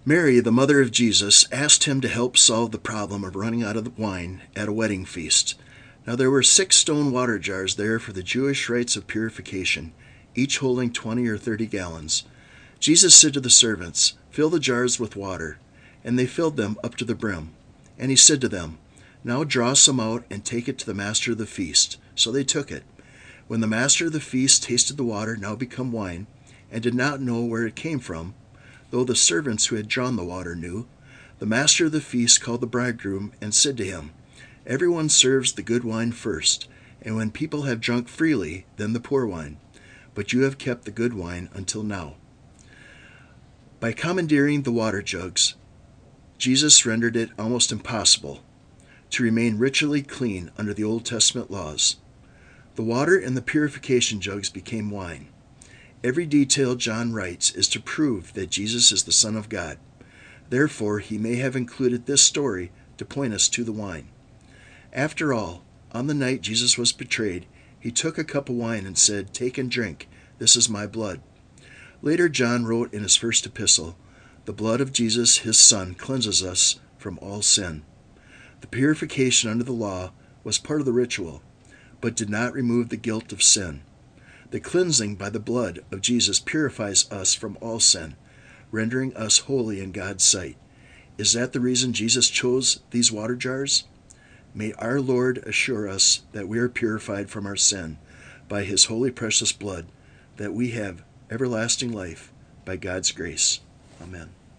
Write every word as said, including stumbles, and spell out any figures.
Mary, the mother of Jesus, asked him to help solve the problem of running out of wine at a wedding feast. Now there were six stone water jars there for the Jewish rites of purification, each holding twenty or thirty gallons. Jesus said to the servants, "Fill the jars with water." And they filled them up to the brim. And he said to them, "Now draw some out and take it to the master of the feast." So they took it. When the master of the feast tasted the water now become wine, and did not know where it came from, though the servants who had drawn the water knew, the master of the feast called the bridegroom and said to him, "Everyone serves the good wine first, and when people have drunk freely, then the poor wine. But you have kept the good wine until now." By commandeering the water jugs, Jesus rendered it almost impossible to remain ritually clean under the Old Testament laws. The water in the purification jugs became wine. Every detail John writes is to prove that Jesus is the Son of God. Therefore, he may have included this story to point us to the wine. After all, on the night Jesus was betrayed, he took a cup of wine and said, "Take and drink, this is my blood." Later, John wrote in his first epistle, "The blood of Jesus, his Son, cleanses us from all sin." The purification under the law was part of the ritual, but did not remove the guilt of sin. The cleansing by the blood of Jesus purifies us from all sin, rendering us holy in God's sight. Is that the reason Jesus chose these water jars? May our Lord assure us that we are purified from our sin by his holy precious blood, that we have everlasting life by God's grace. Amen.